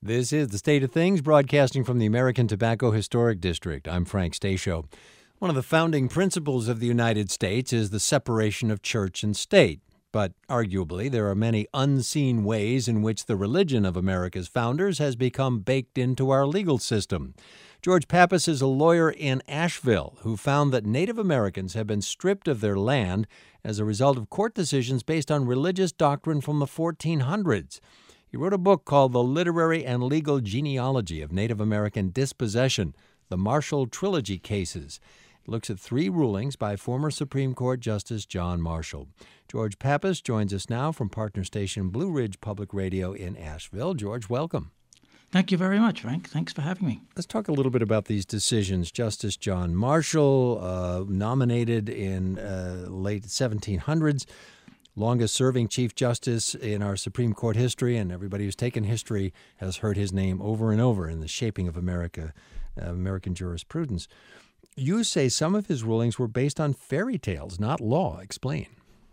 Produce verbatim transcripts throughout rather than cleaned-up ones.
This is The State of Things, broadcasting from the American Tobacco Historic District. I'm Frank Stasio. One of the founding principles of the United States is the separation of church and state. But arguably, there are many unseen ways in which the religion of America's founders has become baked into our legal system. George Pappas is a lawyer in Asheville who found that Native Americans have been stripped of their land as a result of court decisions based on religious doctrine from the fourteen hundreds. He wrote a book called The Literary and Legal Genealogy of Native American Dispossession, the Marshall Trilogy Cases. It looks at three rulings by former Supreme Court Justice John Marshall. George Pappas joins us now from partner station Blue Ridge Public Radio in Asheville. George, welcome. Thank you very much, Frank. Thanks for having me. Let's talk a little bit about these decisions. Justice John Marshall, uh, nominated in uh, late seventeen hundreds, longest-serving Chief Justice in our Supreme Court history, and everybody who's taken history has heard his name over and over in the shaping of America, uh, American jurisprudence. You say some of his rulings were based on fairy tales, not law. Explain.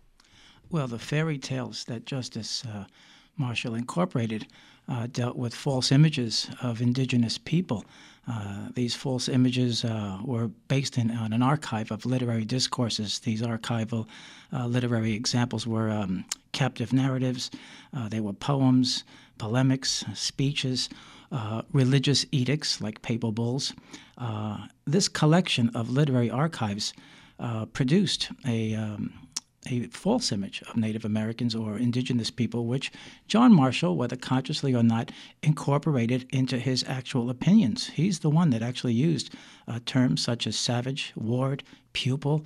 Well, the fairy tales that Justice uh, Marshall incorporated uh, dealt with false images of indigenous people. Uh, these false images uh, were based in, on an archive of literary discourses. These archival uh, literary examples were um, captive narratives, uh, they were poems, polemics, speeches, uh, religious edicts like papal bulls. Uh, this collection of literary archives uh, produced a um, a false image of Native Americans or indigenous people, which John Marshall, whether consciously or not, incorporated into his actual opinions. He's the one that actually used uh, terms such as savage, ward, pupil.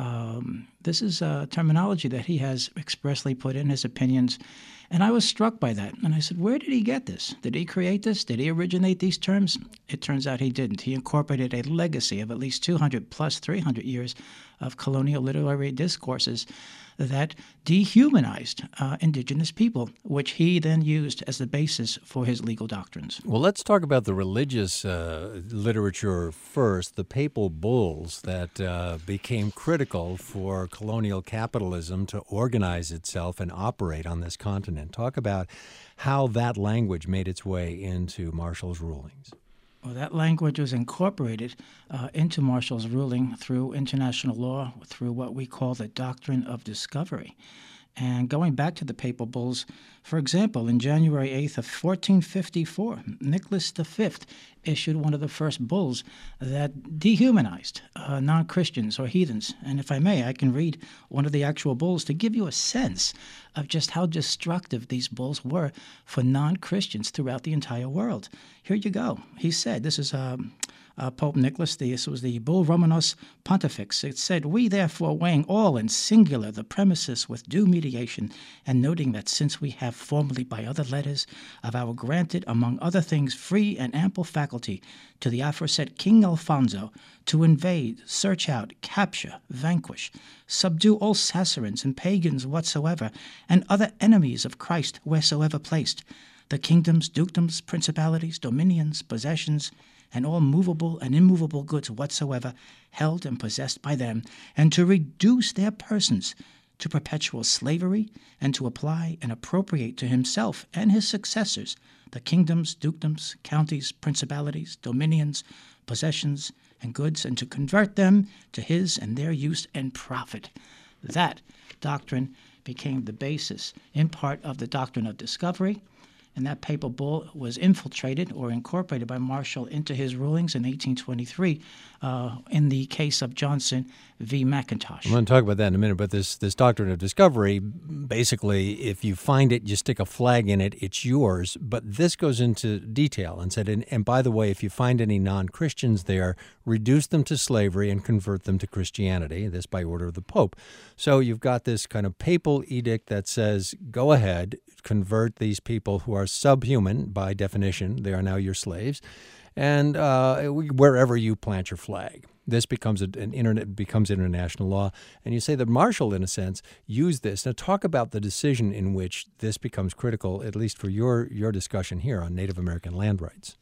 Um, this is a terminology that he has expressly put in his opinions. And I was struck by that. And I said, where did he get this? Did he create this? Did he originate these terms? It turns out he didn't. He incorporated a legacy of at least two hundred plus three hundred years of colonial literary discourses that dehumanized uh, indigenous people, which he then used as the basis for his legal doctrines. Well, let's talk about the religious uh, literature first, the papal bulls that uh, became critical for colonial capitalism to organize itself and operate on this continent. Talk about how that language made its way into Marshall's rulings. Well, that language was incorporated uh, into Marshall's ruling through international law, through what we call the doctrine of discovery. And going back to the papal bulls, for example, in January eighth of fourteen fifty-four, Nicholas the Fifth issued one of the first bulls that dehumanized uh, non-Christians or heathens. And if I may, I can read one of the actual bulls to give you a sense of just how destructive these bulls were for non-Christians throughout the entire world. Here you go. He said, this is um, uh, Pope Nicholas, the, this was the Bull Romanus Pontifex. It said, we therefore weighing all and singular the premises with due mediation, and noting that since we have formerly by other letters of our granted, among other things, free and ample faculty to the aforesaid King Alfonso to invade, search out, capture, vanquish, subdue all Saracens and pagans whatsoever, and other enemies of Christ wheresoever placed, the kingdoms, dukedoms, principalities, dominions, possessions, and all movable and immovable goods whatsoever held and possessed by them, and to reduce their persons to perpetual slavery, and to apply and appropriate to himself and his successors the kingdoms, dukedoms, counties, principalities, dominions, possessions, and goods, and to convert them to his and their use and profit. That doctrine became the basis, in part, of the doctrine of discovery, and that papal bull was infiltrated or incorporated by Marshall into his rulings in eighteen twenty-three uh, in the case of Johnson v. McIntosh. I'm going to talk about that in a minute, but this, this doctrine of discovery, basically, if you find it, you stick a flag in it, it's yours. But this goes into detail and said, and, and by the way, if you find any non-Christians there, reduce them to slavery and convert them to Christianity, this by order of the Pope. So you've got this kind of papal edict that says, go ahead, convert these people who are subhuman by definition. They are now your slaves. And uh, wherever you plant your flag, this becomes an internet becomes international law. And you say that Marshall, in a sense, used this. Now, talk about the decision in which this becomes critical, at least for your your discussion here on Native American land rights.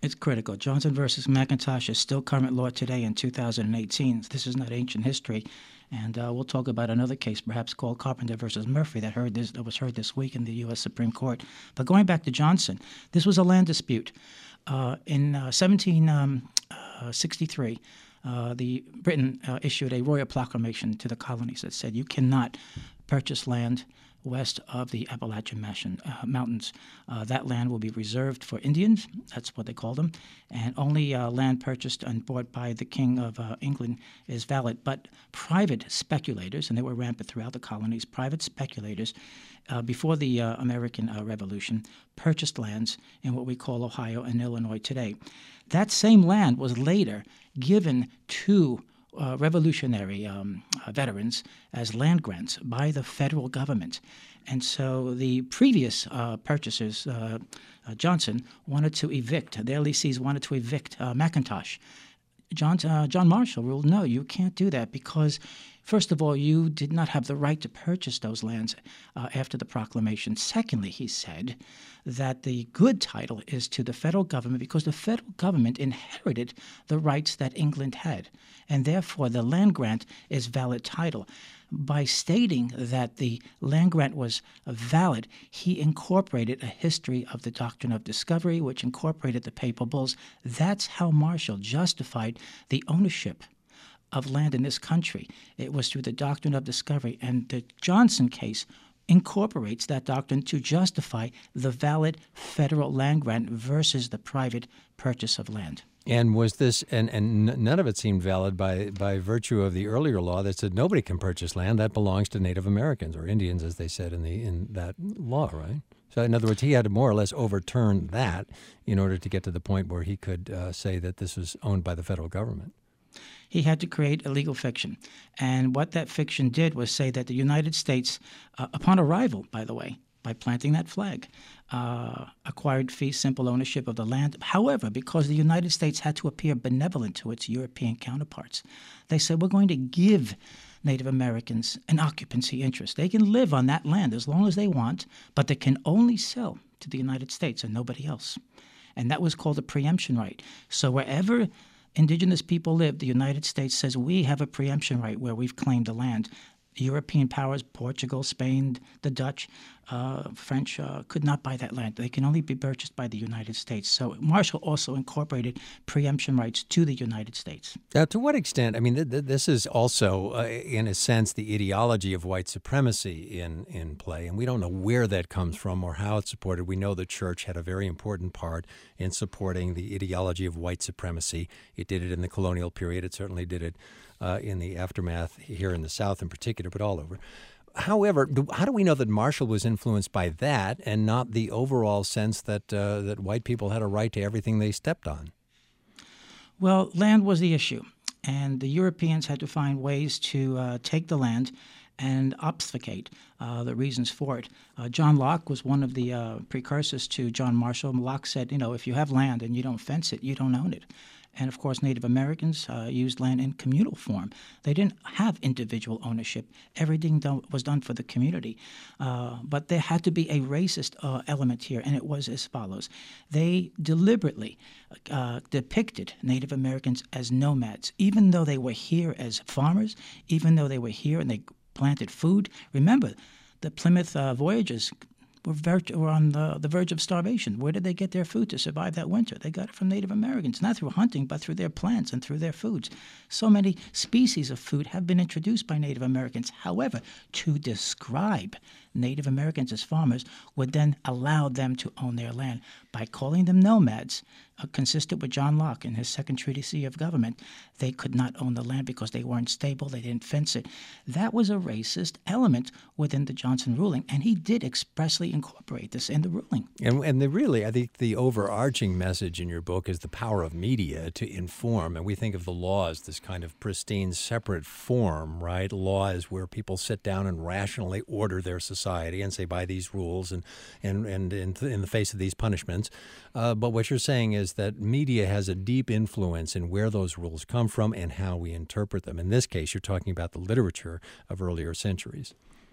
It's critical. Johnson versus McIntosh is still current law today in two thousand eighteen. This is not ancient history. And uh, we'll talk about another case, perhaps called Carpenter versus Murphy, that heard this that was heard this week in the U S Supreme Court. But going back to Johnson, this was a land dispute. Uh, in uh, seventeen sixty-three, uh, the Britain uh, issued a royal proclamation to the colonies that said you cannot purchase land west of the Appalachian Mountain, uh, Mountains. Uh, that land will be reserved for Indians, that's what they call them, and only uh, land purchased and bought by the King of uh, England is valid. But private speculators, and they were rampant throughout the colonies, private speculators, uh, before the uh, American uh, Revolution, purchased lands in what we call Ohio and Illinois today. That same land was later given to Uh, revolutionary um, uh, veterans as land grants by the federal government. And so the previous uh, purchasers, uh, uh, Johnson, wanted to evict, their lessees wanted to evict uh, McIntosh. John, uh, John Marshall ruled, no, you can't do that because, first of all, you did not have the right to purchase those lands uh, after the proclamation. Secondly, he said that the good title is to the federal government because the federal government inherited the rights that England had, and therefore the land grant is valid title. By stating that the land grant was valid, he incorporated a history of the doctrine of discovery, which incorporated the papal bulls. That's how Marshall justified the ownership of land in this country. It was through the doctrine of discovery, and the Johnson case incorporates that doctrine to justify the valid federal land grant versus the private purchase of land. And was this, and, and none of it seemed valid by, by virtue of the earlier law that said nobody can purchase land. That belongs to Native Americans, or Indians, as they said in the in that law, right? So in other words, he had to more or less overturn that in order to get to the point where he could uh, say that this was owned by the federal government. He had to create a legal fiction. And what that fiction did was say that the United States, uh, upon arrival, by the way, by planting that flag, uh, acquired fee simple ownership of the land. However, because the United States had to appear benevolent to its European counterparts, they said, we're going to give Native Americans an occupancy interest. They can live on that land as long as they want, but they can only sell to the United States and nobody else. And that was called a preemption right. So wherever indigenous people live, the United States says we have a preemption right where we've claimed the land. European powers, Portugal, Spain, the Dutch, uh, French, uh, could not buy that land. They can only be purchased by the United States. So Marshall also incorporated preemption rights to the United States. Now, to what extent, I mean, th- th- this is also, uh, in a sense, the ideology of white supremacy in, in play, and we don't know where that comes from or how it's supported. We know the church had a very important part in supporting the ideology of white supremacy. It did it in the colonial period. It certainly did it uh, in the aftermath here in the South in particular, but all over. However, how do we know that Marshall was influenced by that and not the overall sense that uh, that white people had a right to everything they stepped on? Well, land was the issue, and the Europeans had to find ways to uh, take the land and obfuscate uh, the reasons for it. Uh, John Locke was one of the uh, precursors to John Marshall. Locke said, you know, if you have land and you don't fence it, you don't own it. And, of course, Native Americans uh, used land in communal form. They didn't have individual ownership. Everything done, was done for the community. Uh, but there had to be a racist uh, element here, and it was as follows. They deliberately uh, depicted Native Americans as nomads, even though they were here as farmers, even though they were here and they planted food. Remember, the Plymouth uh, voyagers were, ver- were on the, the verge of starvation. Where did they get their food to survive that winter? They got it from Native Americans, not through hunting, but through their plants and through their foods. So many species of food have been introduced by Native Americans. However, to describe Native Americans as farmers would then allow them to own their land. By calling them nomads, uh, consistent with John Locke in his Second Treatise of Government, they could not own the land because they weren't stable, they didn't fence it. That was a racist element within the Johnson ruling, and he did expressly incorporate this in the ruling. And, and the really, I think the overarching message in your book is the power of media to inform. And we think of the law as this kind of pristine, separate form, right? Law is where people sit down and rationally order their society and say, by these rules and, and, and in, in the face of these punishments. Uh, but what you're saying is that media has a deep influence in where those rules come from and how we interpret them. In this case, you're talking about the literature of earlier centuries.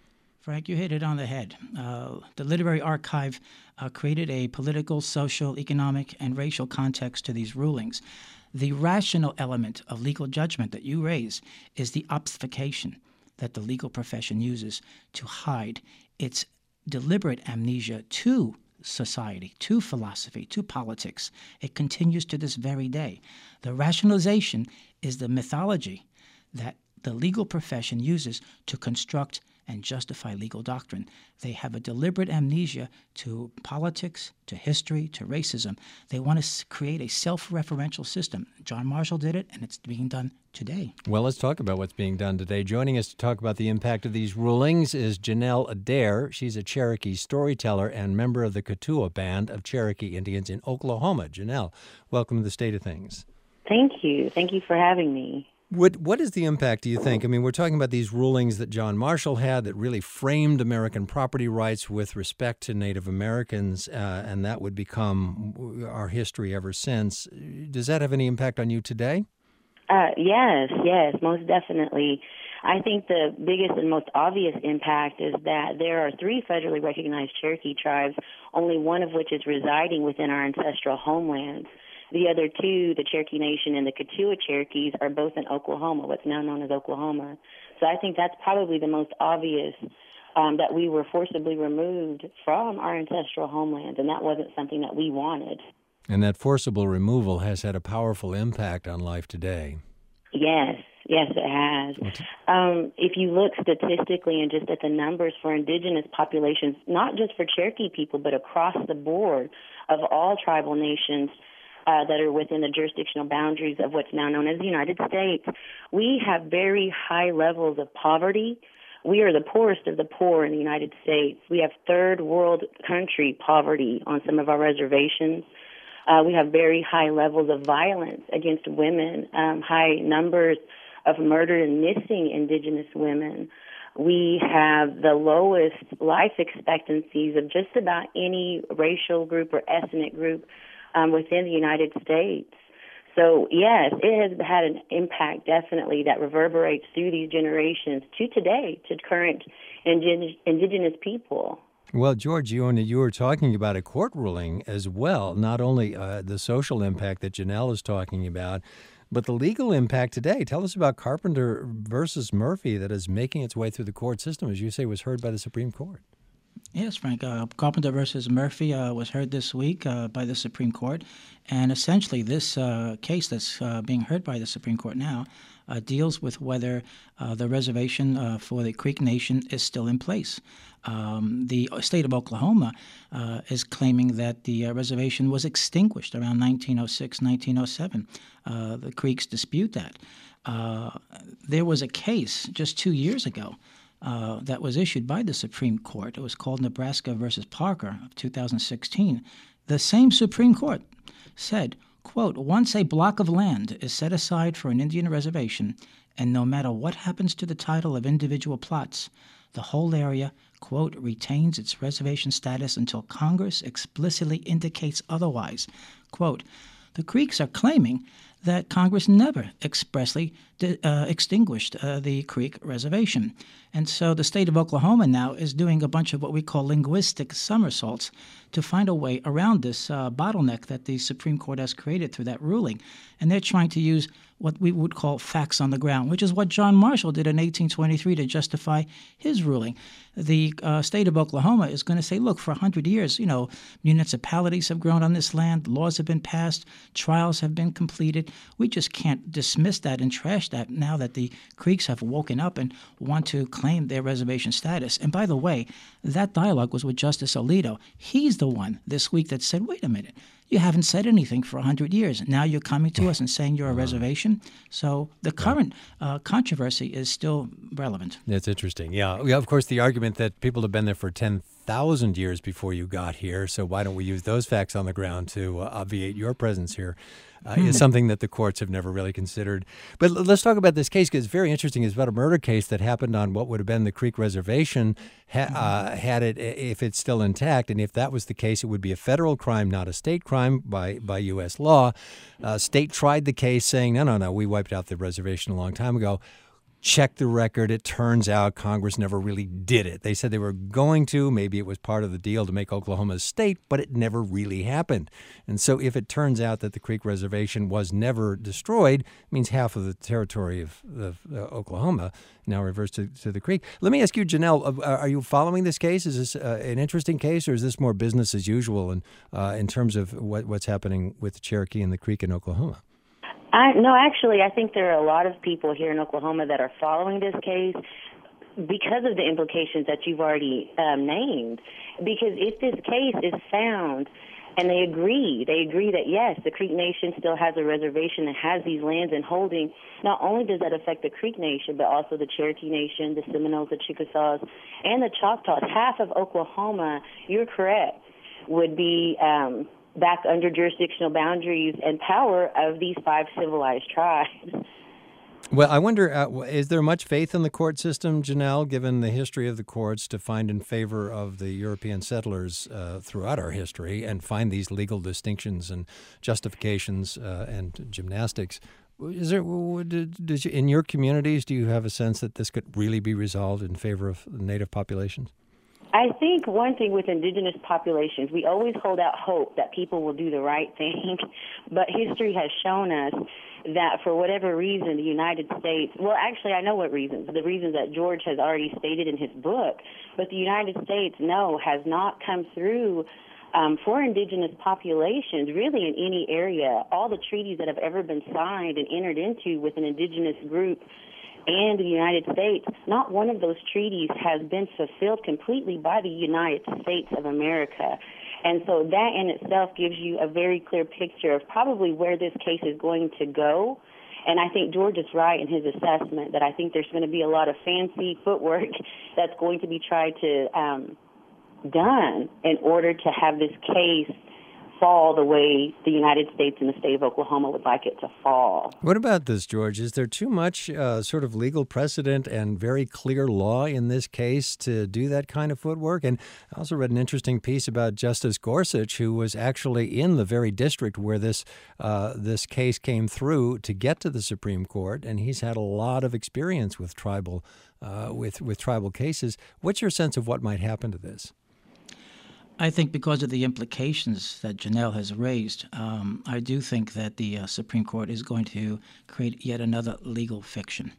Frank, you hit it on the head. Uh, the Literary Archive uh, created a political, social, economic, and racial context to these rulings. The rational element of legal judgment that you raise is the obfuscation that the legal profession uses to hide its deliberate amnesia to society, to philosophy, to politics. It continues to this very day. The rationalization is the mythology that the legal profession uses to construct and justify legal doctrine. They have a deliberate amnesia to politics, to history, to racism. They want to create a self-referential system. John Marshall did it, and it's being done today. Well, let's talk about what's being done today. Joining us to talk about the impact of these rulings is Janelle Adair. She's a Cherokee storyteller and member of the Katua Band of Cherokee Indians in Oklahoma. Janelle, welcome to the State of Things. Thank you. Thank you for having me. What What is the impact, do you think? I mean, we're talking about these rulings that John Marshall had that really framed American property rights with respect to Native Americans, uh, and that would become our history ever since. Does that have any impact on you today? Uh, yes, yes, most definitely. I think the biggest and most obvious impact is that there are three federally recognized Cherokee tribes, only one of which is residing within our ancestral homelands. The other two, the Cherokee Nation and the Katua Cherokees, are both in Oklahoma, what's now known as Oklahoma. So I think that's probably the most obvious, um, that we were forcibly removed from our ancestral homeland, and that wasn't something that we wanted. And that forcible removal has had a powerful impact on life today. Yes, yes, it has. Um, if you look statistically and just at the numbers for indigenous populations, not just for Cherokee people, but across the board of all tribal nations, Uh, that are within the jurisdictional boundaries of what's now known as the United States, we have very high levels of poverty. We are the poorest of the poor in the United States. We have third world country poverty on some of our reservations. Uh, we have very high levels of violence against women, um, high numbers of murdered and missing indigenous women. We have the lowest life expectancies of just about any racial group or ethnic group Um, within the United States. So, yes, it has had an impact, definitely, that reverberates through these generations to today, to current indig- indigenous people. Well, George, you, you were talking about a court ruling as well, not only uh, the social impact that Janelle is talking about, but the legal impact today. Tell us about Carpenter versus Murphy that is making its way through the court system, as you say, was heard by the Supreme Court. Yes, Frank. Uh, Carpenter versus Murphy uh, was heard this week uh, by the Supreme Court, and essentially this uh, case that's uh, being heard by the Supreme Court now uh, deals with whether uh, the reservation uh, for the Creek Nation is still in place. Um, the state of Oklahoma uh, is claiming that the uh, reservation was extinguished around nineteen oh six, nineteen oh seven. Uh, the Creeks dispute that. Uh, there was a case just two years ago Uh, that was issued by the Supreme Court. It was called Nebraska versus Parker of two thousand sixteen. The same Supreme Court said, quote, once a block of land is set aside for an Indian reservation, and no matter what happens to the title of individual plots, the whole area, quote, retains its reservation status until Congress explicitly indicates otherwise. Quote, the Creeks are claiming that Congress never expressly uh, extinguished uh, the Creek Reservation. And so the state of Oklahoma now is doing a bunch of what we call linguistic somersaults to find a way around this uh, bottleneck that the Supreme Court has created through that ruling. And they're trying to use what we would call facts on the ground, which is what John Marshall did in eighteen twenty-three to justify his ruling. The uh, state of Oklahoma is going to say, look, for one hundred years, you know, municipalities have grown on this land, laws have been passed, trials have been completed. We just can't dismiss that and trash that now that the Creeks have woken up and want to claim their reservation status. And by the way, that dialogue was with Justice Alito. He's the one this week that said, wait a minute, you haven't said anything for one hundred years. Now you're coming to us and saying you're a reservation. So the current uh, controversy is still relevant. That's interesting. Yeah. yeah. Of course, the argument that people have been there for ten thousand years before you got here, so why don't we use those facts on the ground to uh, obviate your presence here, uh, hmm. is something that the courts have never really considered. But l- let's talk about this case, because it's very interesting. It's about a murder case that happened on what would have been the Creek Reservation, ha- uh, had it, if it's still intact. And if that was the case, it would be a federal crime, not a state crime by, by U S law. Uh, state tried the case saying, no, no, no, we wiped out the reservation a long time ago. check the record. It turns out Congress never really did it. They said they were going to. Maybe it was part of the deal to make Oklahoma a state, but it never really happened. And so if it turns out that the Creek Reservation was never destroyed, it means half of the territory of, of uh, Oklahoma now reverts to, to the Creek. Let me ask you, Janelle, uh, are you following this case? Is this uh, an interesting case, or is this more business as usual in, uh, in terms of what, what's happening with the Cherokee and the Creek in Oklahoma? I, no, actually, I think there are a lot of people here in Oklahoma that are following this case because of the implications that you've already um, named. Because if this case is found and they agree, they agree that, yes, the Creek Nation still has a reservation and has these lands in holding, not only does that affect the Creek Nation, but also the Cherokee Nation, the Seminoles, the Chickasaws, and the Choctaws. Half of Oklahoma, you're correct, would be um, back under jurisdictional boundaries and power of these five civilized tribes. Well, I wonder, uh, is there much faith in the court system, Janelle, given the history of the courts, to find in favor of the European settlers uh, throughout our history and find these legal distinctions and justifications uh, and gymnastics? Is there, did, did you, in your communities, do you have a sense that this could really be resolved in favor of Native populations? I think one thing with indigenous populations, we always hold out hope that people will do the right thing, but history has shown us that for whatever reason, the United States, well, actually, I know what reasons, the reasons that George has already stated in his book, but the United States, no, has not come through um, for indigenous populations, really in any area. All the treaties that have ever been signed and entered into with an indigenous group and the United States, not one of those treaties has been fulfilled completely by the United States of America. And so that in itself gives you a very clear picture of probably where this case is going to go. And I think George is right in his assessment that I think there's going to be a lot of fancy footwork that's going to be tried to um, done in order to have this case fall the way the United States and the state of Oklahoma would like it to fall. What about this, George? Is there too much uh, sort of legal precedent and very clear law in this case to do that kind of footwork? And I also read an interesting piece about Justice Gorsuch, who was actually in the very district where this uh, this case came through to get to the Supreme Court, and he's had a lot of experience with tribal uh, with with tribal cases. What's your sense of what might happen to this? I think because of the implications that Janelle has raised, um, I do think that the uh, Supreme Court is going to create yet another legal fiction.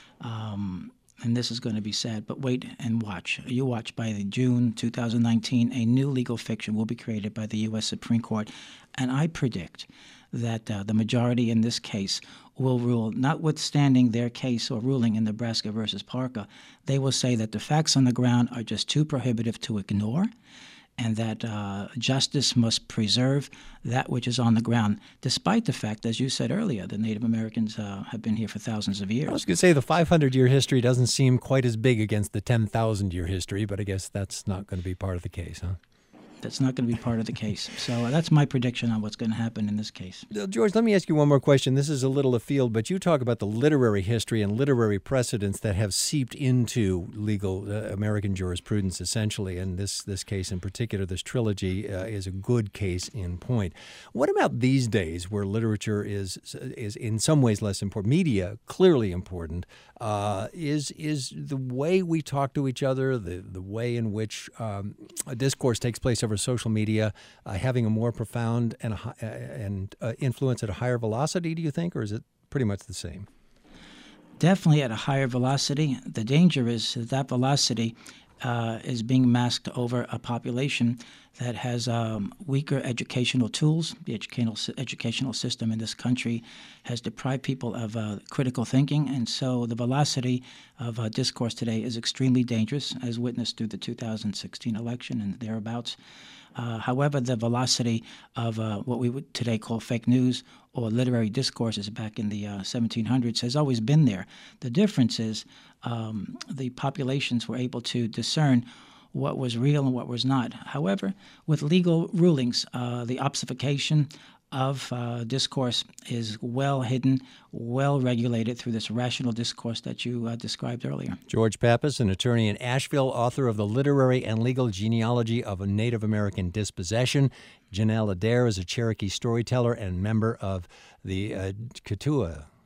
Um, and this is going to be sad, but wait and watch. You watch by the June two thousand nineteen, a new legal fiction will be created by the U S Supreme Court. And I predict that uh, the majority in this case will rule, notwithstanding their case or ruling in Nebraska versus Parker, they will say that the facts on the ground are just too prohibitive to ignore, and that uh, justice must preserve that which is on the ground, despite the fact, as you said earlier, that Native Americans uh, have been here for thousands of years. I was going to say the five hundred year history doesn't seem quite as big against the ten thousand year history, but I guess that's not going to be part of the case, huh? That's not going to be part of the case. So uh, that's my prediction on what's going to happen in this case. George, let me ask you one more question. This is a little afield, but you talk about the literary history and literary precedents that have seeped into legal uh, American jurisprudence, essentially, and this this case in particular, this trilogy, uh, is a good case in point. What about these days, where literature is is in some ways less important, media clearly important? Uh, is is the way we talk to each other, the the way in which um, a discourse takes place over social media, uh, having a more profound and a, and uh, influence at a higher velocity, do you think, or is it pretty much the same? Definitely at a higher velocity. The danger is that that velocity uh, is being masked over a population that has um, weaker educational tools. The educational educational system in this country has deprived people of uh, critical thinking, and so the velocity of uh, discourse today is extremely dangerous, as witnessed through the two thousand sixteen election and thereabouts. Uh, however, the velocity of uh, what we would today call fake news or literary discourses back in the uh, seventeen hundreds has always been there. The difference is um, the populations were able to discern what was real and what was not. However, with legal rulings, uh, the obfuscation of uh, discourse is well hidden, well regulated through this rational discourse that you uh, described earlier. George Pappas, an attorney in Asheville, author of The Literary and Legal Genealogy of a Native American Dispossession. Janelle Adair is a Cherokee storyteller and member of the uh, Keetoowah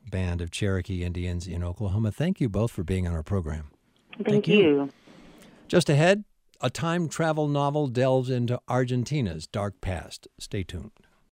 Band of Cherokee Indians in Oklahoma. Thank you both for being on our program. Thank, Thank you. you. Just ahead, a time travel novel delves into Argentina's dark past. Stay tuned.